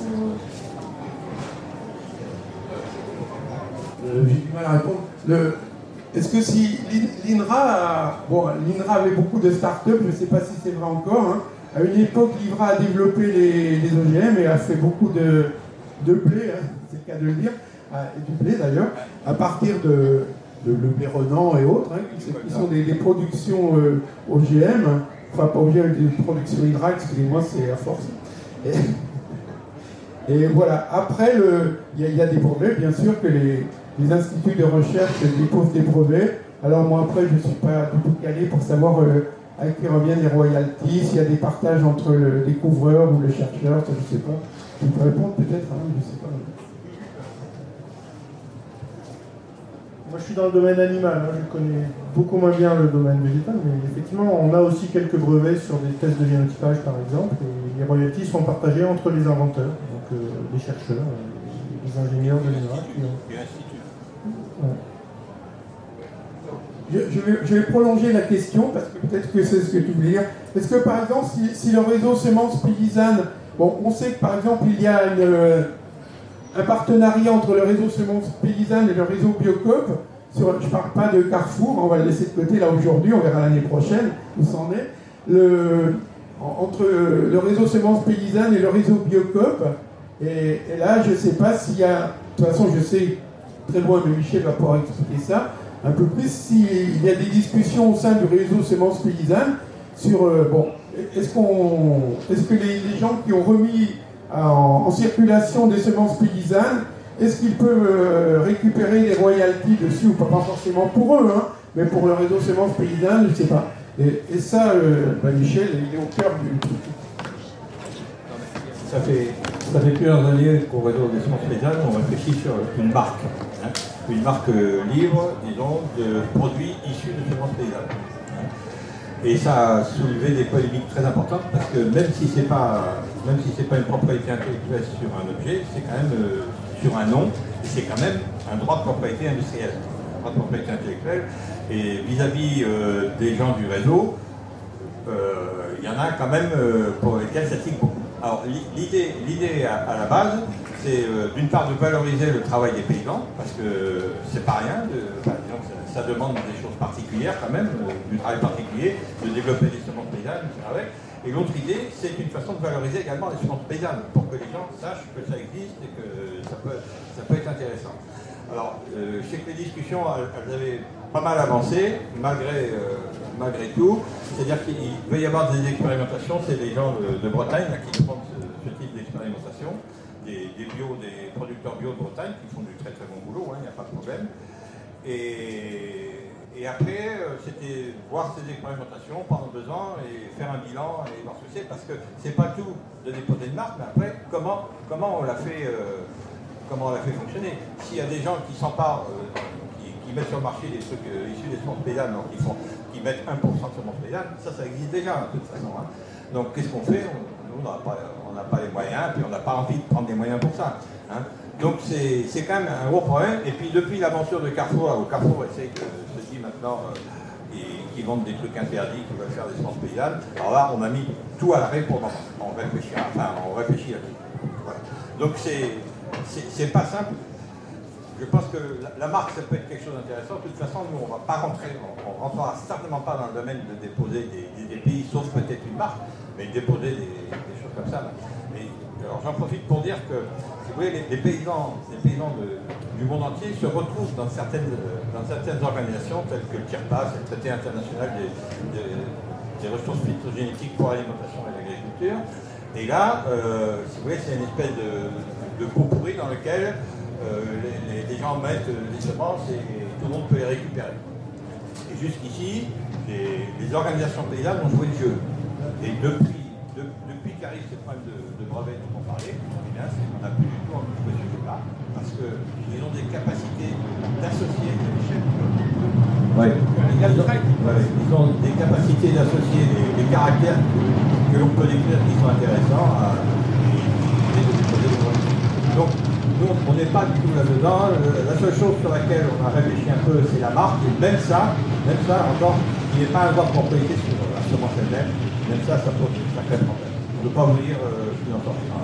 J'ai du mal à répondre. Est-ce que si l'INRA avait beaucoup de start-up, je ne sais pas si c'est vrai encore, à une époque, l'INRA a développé les OGM et a fait beaucoup de blé, c'est le cas de le dire, et du blé d'ailleurs, à partir de blé Renan et autres, qui sont des productions OGM, enfin pas OGM, des productions INRA, excusez-moi, c'est à force. Et voilà, après, il y a des brevets, bien sûr, que les instituts de recherche déposent des brevets. Alors moi, après, je ne suis pas du tout calé pour savoir à qui reviennent les royalties, s'il y a des partages entre le découvreur ou le chercheur, ça, je ne sais pas. Tu peux répondre peut-être, je ne sais pas. Moi, je suis dans le domaine animal, je connais beaucoup moins bien le domaine végétal, mais effectivement, on a aussi quelques brevets sur des tests de génotypage, par exemple, et les royalties sont partagées entre les inventeurs, donc les chercheurs, les ingénieurs de l'INRA. Je vais prolonger la question, parce que peut-être que c'est ce que tu voulais dire. Est-ce que, par exemple, si le réseau Semences Paysannes, on sait que, par exemple, il y a un partenariat entre le réseau Semences Paysannes et le réseau Biocoop. Je ne parle pas de Carrefour, on va le laisser de côté là aujourd'hui, on verra l'année prochaine où ça en est. Entre le réseau Semences Paysannes et le réseau Biocoop. Et là, je ne sais pas s'il y a... De toute façon, je sais très loin, mais Michel va pouvoir expliquer ça un peu plus, s'il y a des discussions au sein du réseau Semences Paysannes sur... est-ce que les gens qui ont remis en circulation des semences paysannes, est-ce qu'ils peuvent récupérer des royalties dessus, ou pas forcément pour eux, mais pour le réseau Semences Paysannes, je ne sais pas. Et ça, Michel, il est au cœur du truc. Ça fait plusieurs années qu'au réseau des semences paysannes, on réfléchit sur une marque. une marque libre, disons, de produits issus de semences paysannes. Et ça a soulevé des polémiques très importantes parce que même si c'est pas une propriété intellectuelle sur un objet, c'est quand même sur un nom, et c'est quand même un droit de propriété industrielle, un droit de propriété intellectuelle. Et vis-à-vis des gens du réseau, il y en a quand même pour lesquels ça tique beaucoup. Alors l'idée à la base, c'est d'une part de valoriser le travail des paysans, parce que c'est pas rien, disons que ça demande des choses particulières quand même, du travail particulier, de développer des semences paysannes, etc. Et l'autre idée, c'est une façon de valoriser également les semences paysannes, pour que les gens sachent que ça existe et que ça peut être intéressant. Alors, je sais que les discussions, elles avaient pas mal avancé, malgré tout. C'est-à-dire qu'il va y avoir des expérimentations, c'est les gens de Bretagne là, qui font ce type d'expérimentation, des producteurs bio de Bretagne qui font du très très bon boulot, il n'y a pas de problème. Et après, c'était voir ces expérimentations pendant 2 ans et faire un bilan et voir ce que c'est, parce que c'est pas tout de déposer une marque, mais après, comment on l'a fait fonctionner. S'il y a des gens qui s'emparent, qui mettent sur le marché des trucs issus des semences paysannes, donc qui mettent 1% de semences paysannes, ça existe déjà de toute façon. Donc qu'est-ce qu'on fait? Nous, on n'a pas les moyens, puis on n'a pas envie de prendre des moyens pour ça. Donc c'est quand même un gros problème. Et puis depuis l'aventure de Carrefour, où Carrefour essaie de se dire maintenant qu'ils vendent des trucs interdits, qu'ils veulent faire des semences paysannes, alors là on a mis tout à l'arrêt pour on réfléchit là-dessus. Voilà. Donc c'est pas simple. Je pense que la marque, ça peut être quelque chose d'intéressant. De toute façon, nous, on ne va pas rentrer, on ne rentrera certainement pas dans le domaine de déposer des pays, sauf peut-être une marque, mais déposer des choses comme ça. Mais, alors j'en profite pour dire que, si vous voulez, les paysans du monde entier se retrouvent dans certaines organisations, telles que le TIRPA, c'est le traité international des ressources phytogénétiques pour l'alimentation et l'agriculture. Et là, si vous voulez, c'est une espèce de pot pourri dans lequel les gens mettent des semences et tout le monde peut les récupérer. Et jusqu'ici, les organisations paysannes ont joué le jeu. Et depuis qu'arrive ce problème de brevet dont on parlait, eh bien, on n'a plus du tout envie de jouer ce jeu-là, parce qu'ils ont des capacités d'associer des échelles. Ouais. Ils ont des capacités d'associer des caractères que l'on peut décrire qui sont intéressants à donc, nous, on n'est pas du tout là-dedans. La seule chose sur laquelle on a réfléchi un peu, c'est la marque. Et même ça encore, il n'est pas un droit de propriété sur la semence elle-même. Même ça pose un sacré problème. On ne peut pas vous dire ce qu'il en sortira.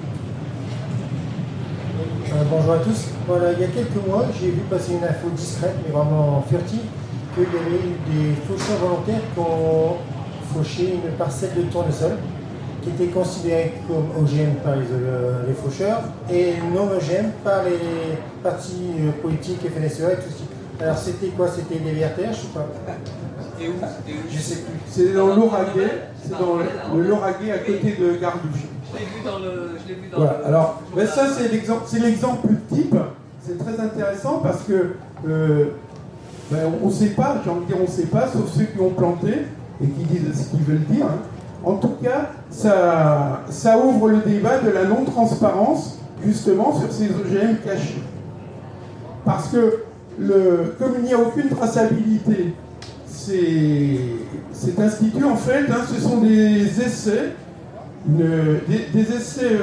Bonjour à tous. Voilà, il y a quelques mois, j'ai vu passer une info discrète, mais vraiment furtive, qu'il y avait eu des faucheurs volontaires qui ont fauché une parcelle de tournesol, qui était considérée comme OGM par les faucheurs et non OGM par les partis politiques, FNSEA et tout ça. Alors c'était quoi? C'était des VRTR, je sais pas. C'était où? Je sais plus. C'est dans l'Auragais, c'est dans le Lauragais à côté de Gardouche. Je l'ai vu dans voilà. Alors, ben ça c'est l'exemple type. C'est très intéressant parce que on ne sait pas, j'ai envie de dire on ne sait pas, sauf ceux qui ont planté et qui disent ce qu'ils veulent dire. En tout cas, ça ouvre le débat de la non-transparence, justement, sur ces OGM cachés. Parce que, comme il n'y a aucune traçabilité, cet institut, en fait, ce sont des essais, des essais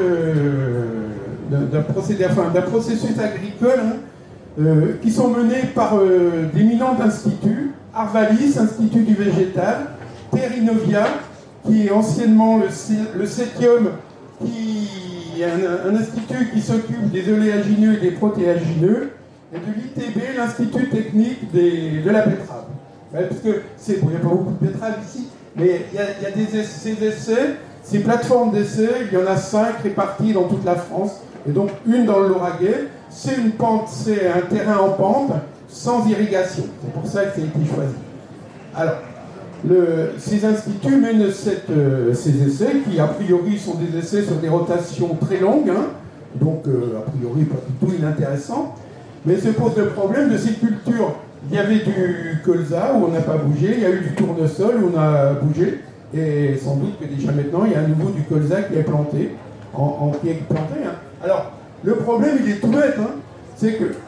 d'un processus agricole qui sont menés par d'éminents instituts, Arvalis, Institut du végétal, Terrinovia, qui est anciennement le CETIUM, qui est un institut qui s'occupe des oléagineux et des protéagineux, et de l'ITB, l'Institut technique de la betterave. Ouais, parce que il n'y a pas beaucoup de betteraves ici, mais il y a ces essais, ces plateformes d'essais, il y en a 5 réparties dans toute la France, et donc une dans le Lauragais. C'est un terrain en pente, sans irrigation. C'est pour ça que ça a été choisi. Alors, ces instituts mènent ces essais qui, a priori, sont des essais sur des rotations très longues, donc, a priori, pas du tout inintéressants, mais se pose le problème de ces cultures. Il y avait du colza où on n'a pas bougé, il y a eu du tournesol où on a bougé, et sans doute que déjà maintenant, il y a à nouveau du colza qui est planté, Alors, le problème, il est tout bête, c'est que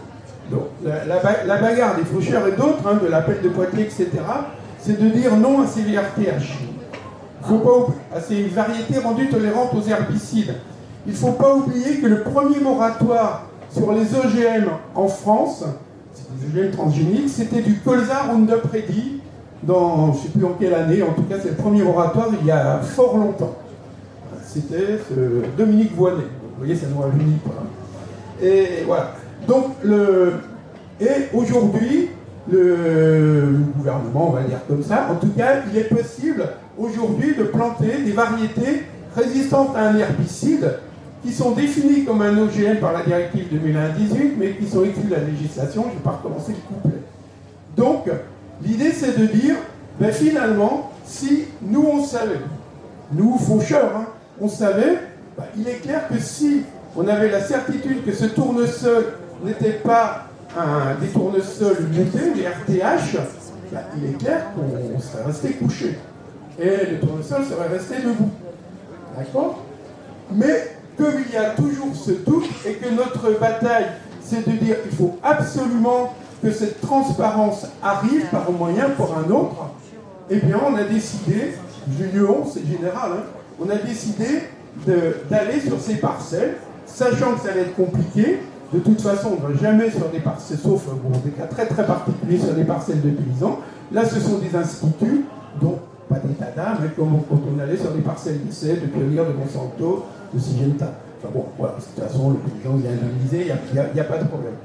Donc, la bagarre des faucheurs et d'autres, hein, de l'appel de Poitiers, etc., c'est de dire non à ces VRTH. Faut pas à ces variétés rendues tolérantes aux herbicides. Il ne faut pas oublier que le premier moratoire sur les OGM en France, les OGM transgéniques, c'était du colza Roundup Ready, dans, je ne sais plus en quelle année, en tout cas c'est le premier moratoire il y a fort longtemps. C'était Dominique Voynet. Vous voyez, ça nous rajeunit pas. Et voilà. Donc, aujourd'hui, le gouvernement, on va le dire comme ça, en tout cas, il est possible aujourd'hui de planter des variétés résistantes à un herbicide qui sont définies comme un OGM par la directive 2001-18, mais qui sont exclues de la législation. Je ne vais pas recommencer le couplet. Donc, l'idée, c'est de dire, ben, finalement, si nous, on savait, nous, faucheurs, hein, on savait, ben, il est clair que si on avait la certitude que ce tournesol n'était pas des tournesols mutés, des RTH, ben, il est clair qu'on serait resté couché. Et le tournesol serait resté debout. D'accord? Mais comme il y a toujours ce doute et que notre bataille, c'est de dire qu'il faut absolument que cette transparence arrive par un moyen ou par un autre, eh bien on a décidé, c'est général, hein, on a décidé d'aller sur ces parcelles, sachant que ça allait être compliqué. De toute façon, on ne va jamais sur des parcelles, sauf des cas très très particuliers sur des parcelles de paysans. Là, ce sont des instituts, donc pas d'état d'âme, mais comme quand on allait sur des parcelles d'essai, de Pioneer, de Monsanto, de Syngenta. Enfin bon, voilà, de toute façon, le paysan vient indemnisé, il n'y a pas de problème.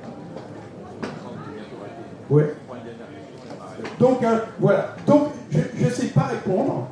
Oui. Donc, hein, voilà. Donc, je ne sais pas répondre.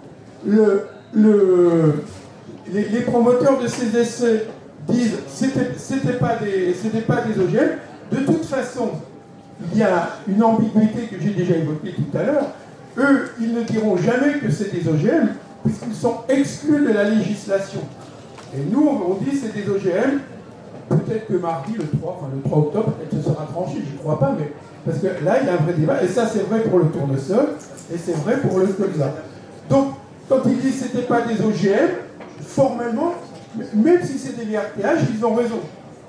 Les promoteurs de ces essais disent que c'était pas des OGM. De toute façon, il y a une ambiguïté que j'ai déjà évoquée tout à l'heure. Eux, ils ne diront jamais que c'est des OGM, puisqu'ils sont exclus de la législation. Et nous, on dit que c'est des OGM. Peut-être que mardi, le 3 octobre, peut-être ce sera tranché, je ne crois pas, mais parce que là, il y a un vrai débat, et ça, c'est vrai pour le tournesol, et c'est vrai pour le colza. Donc, quand ils disent que ce n'était pas des OGM, formellement, même si c'est des VRTH, ils ont raison.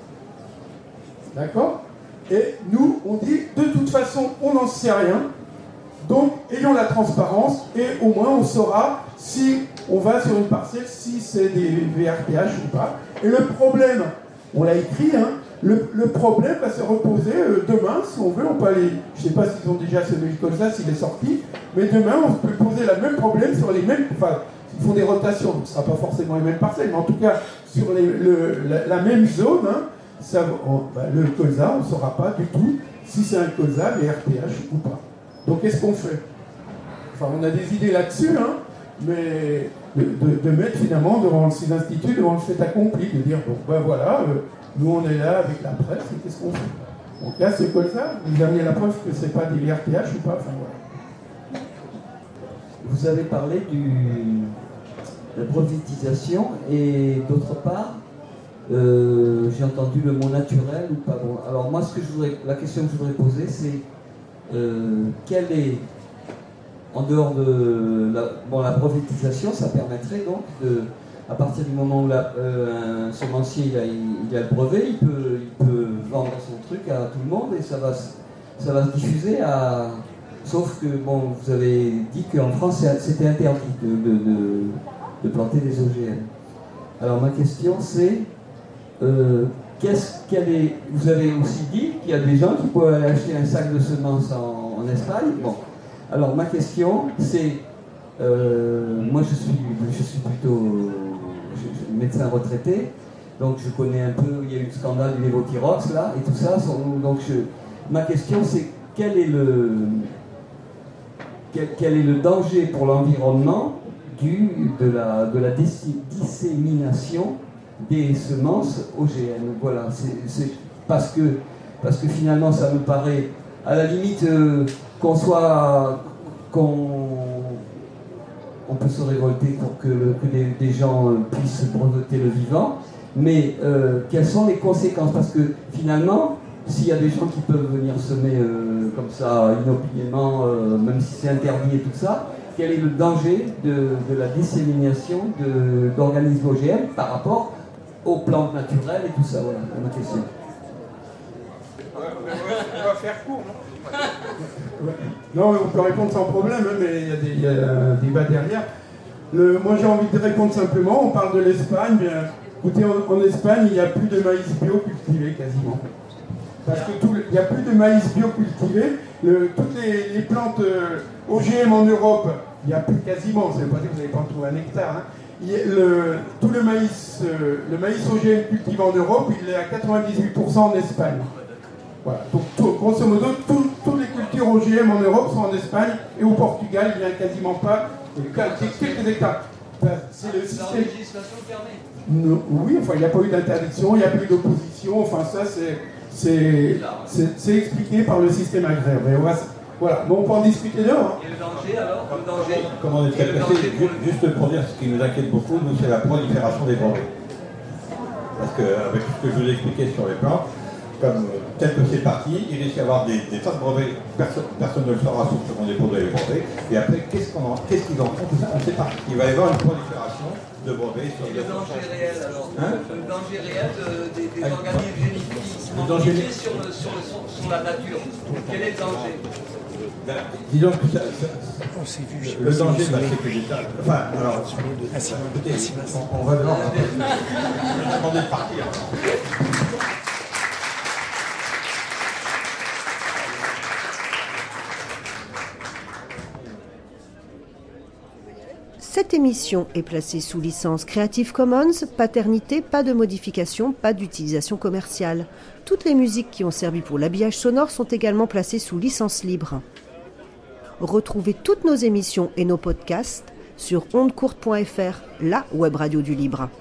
D'accord? Et nous, on dit, de toute façon, on n'en sait rien, donc ayons la transparence, et au moins on saura si on va sur une parcelle, si c'est des VRTH ou pas. Et le problème, on l'a écrit, hein, le problème va se reposer demain, si on veut, on peut aller, je ne sais pas s'ils ont déjà semé le colza, s'il est sorti, mais demain on peut poser le même problème sur les mêmes, enfin, ils font des rotations, donc ce ne sera pas forcément les mêmes parcelles, mais en tout cas, sur la même zone, hein, le colza, on ne saura pas du tout si c'est un colza, les RTH ou pas. Donc qu'est-ce qu'on fait? Enfin, on a des idées là-dessus, hein, mais de mettre finalement devant ces instituts, devant le fait accompli, de dire, bon, ben voilà, nous on est là avec la presse, et qu'est-ce qu'on fait? On casse ce colza, vous avez la preuve que ce n'est pas des RTH ou pas, enfin voilà. Vous avez parlé de la prophétisation et d'autre part, j'ai entendu le mot naturel ou pas bon. Alors moi, la question que je voudrais poser, c'est quelle est, en dehors de la prophétisation, ça permettrait donc à partir du moment où un semencier il a le brevet, il peut vendre son truc à tout le monde et ça va se diffuser sauf que bon, vous avez dit qu'en France c'était interdit de planter des OGM. Alors ma question c'est vous avez aussi dit qu'il y a des gens qui peuvent aller acheter un sac de semences en Espagne. Bon, alors ma question c'est, moi je suis plutôt médecin retraité, donc je connais un peu, il y a eu le scandale du Levothyrox là et tout ça, donc ma question c'est quel est le danger pour l'environnement de la dissémination des semences OGM. Voilà, c'est parce que finalement ça me paraît à la limite on peut se révolter pour que des gens puissent breveter le vivant, mais quelles sont les conséquences? Parce que finalement, s'il y a des gens qui peuvent venir semer comme ça inopinément, même si c'est interdit et tout ça, quel est le danger de la dissémination d'organismes OGM par rapport aux plantes naturelles et tout ça? Voilà, ma question. On va faire court, non? Non, on peut répondre sans problème, hein, mais il y a un débat derrière. Moi, j'ai envie de répondre simplement. On parle de l'Espagne. Écoutez, en Espagne, il n'y a plus de maïs bio cultivé quasiment. Parce que il n'y a plus de maïs bio cultivé. Toutes les plantes OGM en Europe, il n'y a plus quasiment. Ça ne veut pas dire que vous n'allez pas en trouver un hectare. Hein. Tout le maïs OGM cultivé en Europe, il est à 98% en Espagne. Voilà. Donc, grosso modo, toutes les cultures OGM en Europe sont en Espagne et au Portugal, il n'y a quasiment pas quelques hectares. C'est le système. La législation permet. Oui, enfin, il n'y a pas eu d'interdiction, il n'y a pas eu d'opposition. Enfin, ça, c'est expliqué par le système agraire. Mais voilà, bon, on peut en discuter dehors. Et le danger alors? Le danger. Comme on est très pressé, juste pour dire ce qui nous inquiète beaucoup, nous, c'est la prolifération des brevets. Parce qu'avec ce que je vous ai expliqué sur les plantes, comme tel que c'est parti, il risque d'y avoir des tas de brevets, personne ne le saura sauf qu'on dépose les brevets. Et après, qu'est-ce qu'ils en font, tout ça, on ne sait pas. Il va y avoir une prolifération de brevets sur le danger réel alors, le danger réel des Ah, organismes génétiques modifiés sur la nature. Quel est le danger? Disons que le danger, c'est que l'État. Enfin, alors, écoutez, on va devoir demander de partir. Cette émission est placée sous licence Creative Commons, paternité, pas de modification, pas d'utilisation commerciale. Toutes les musiques qui ont servi pour l'habillage sonore sont également placées sous licence libre. Retrouvez toutes nos émissions et nos podcasts sur ondecourte.fr, la web radio du libre.